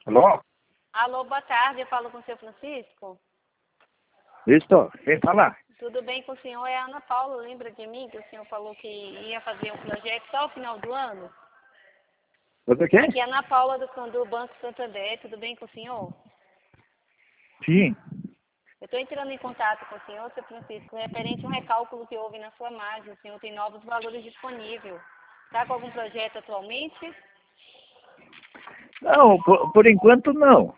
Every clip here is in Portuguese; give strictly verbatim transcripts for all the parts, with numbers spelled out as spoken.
Alô? Alô, boa tarde, eu falo com o seu Francisco. Isso, quem fala? Tudo bem com o senhor? É a Ana Paula, lembra de mim que o senhor falou que ia fazer um projeto só ao final do ano? Você quem? Aqui é a Ana Paula do, do Banco Santander, tudo bem com o senhor? Sim. Eu estou entrando em contato com o senhor, seu Francisco, referente a um recálculo que houve na sua margem. O senhor tem novos valores disponíveis. Está com algum projeto atualmente? Não, por, por enquanto não.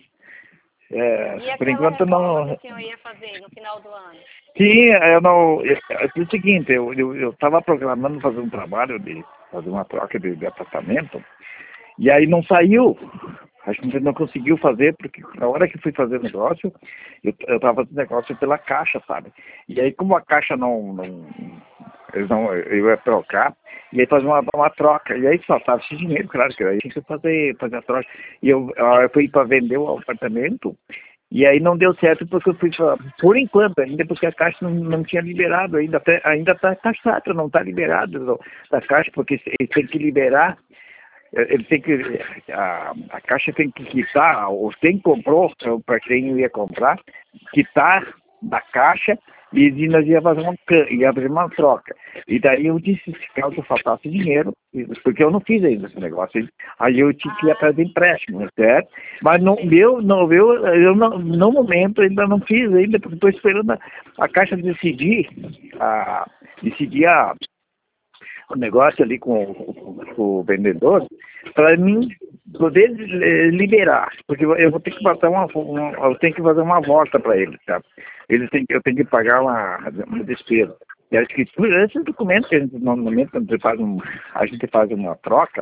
E É, por aquela enquanto reforma que não. o senhor ia fazer no final do ano? Sim, eu não. É, é o seguinte, eu estava programando fazer um trabalho de fazer uma troca de, de apartamento, e aí não saiu. A gente não conseguiu fazer, porque na hora que fui fazer o negócio, eu estava fazendo negócio pela Caixa, sabe? E aí como a Caixa não. não eles não, eu ia trocar, e aí fazer uma, uma troca. E aí faltava esse dinheiro, claro, que aí tinha que fazer, fazer a troca. E eu, eu fui para vender o apartamento, e aí não deu certo porque eu fui, pra, por enquanto, ainda porque a Caixa não, não tinha liberado, ainda está ainda tá taxado, não está liberado da Caixa, porque eles têm que liberar, ele tem que, a, a Caixa tem que quitar, ou quem comprou, para quem ia comprar, quitar da Caixa, e nós ia fazer uma, ia fazer uma troca. E daí eu disse, se caso faltasse dinheiro, porque eu não fiz ainda esse negócio, aí eu tinha que ir atrás de empréstimo, certo? Mas no meu, no meu, eu não, no momento ainda não fiz ainda, porque estou esperando a, a Caixa decidir, a, decidir a, o negócio ali com o, com o vendedor, para mim poder liberar, porque eu vou ter que passar uma, uma eu tenho que fazer uma volta para ele, tá? Eles têm que, eu tenho que pagar uma, uma despesa. E a escritura, esses documentos que a gente normalmente quando a gente faz, um, a gente faz uma troca,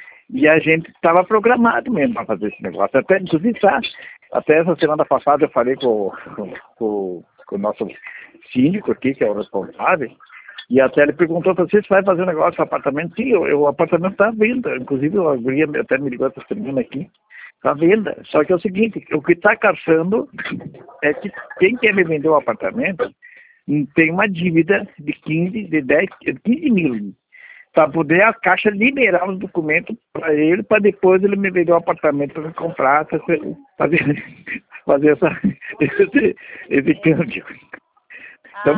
e a gente estava programado mesmo para fazer esse negócio. Até, inclusive, tá? Até essa semana passada eu falei com, com, com, com o nosso síndico aqui, que é o responsável, e até ele perguntou, você vai fazer um negócio no apartamento? Sim, eu, eu, o apartamento está à venda. Inclusive, a guria até me ligou essa semana aqui. Está à venda. Só que é o seguinte, o que está caçando é que quem quer me vender o apartamento tem uma dívida de quinze, de dez, quinze mil. Para poder a Caixa liberar os documentos para ele, para depois ele me vender o apartamento para comprar, para fazer, fazer essa, esse, esse câmbio. Então,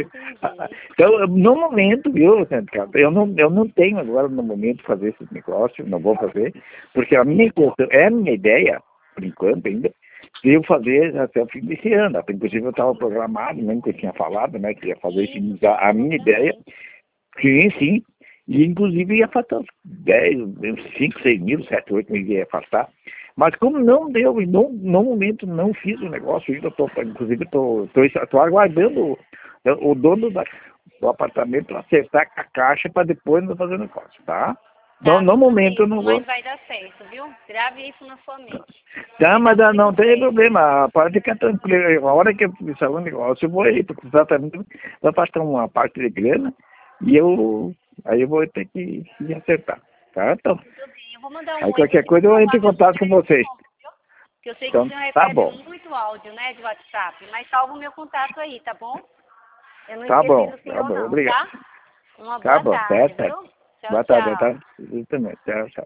Ah, então, no momento, viu, eu não, eu não tenho agora no momento fazer esse negócio, não vou fazer, porque a minha intenção, é a minha ideia, por enquanto ainda, de eu fazer até o fim desse ano. Inclusive eu estava programado, mesmo que eu tinha falado, né, que ia fazer isso, a minha ideia, sim, sim, e inclusive ia afastar uns dez, cinco, seis mil, sete, oito mil ia afastar. Mas como não deu, e no, no momento não fiz o negócio, ainda tô, inclusive estou aguardando o, o dono da, do apartamento para acertar com a Caixa para depois não fazer o negócio, tá? Tá, No, no momento eu não vou. Mas vai dar certo, viu? Grave isso na sua mente. Tá, mas não tem problema, pode ficar tranquilo. A hora que eu fizer o negócio, eu vou aí, porque exatamente vai afastar uma parte de grana e eu aí eu vou ter que, que acertar, tá? Então, Eu vou mandar um aí qualquer coisa eu entro em contato com vocês. Porque eu sei que Então, o senhor tá recebe bom. muito áudio, né, de WhatsApp, mas salva o meu contato aí, tá bom? Eu não Tá esqueci bom, do tá senhor bom, não, obrigado. tá? Uma Tá boa bom, tá tarde, certo. viu? Tchau, Boa tarde, tchau. tá? Isso também, tchau, tchau.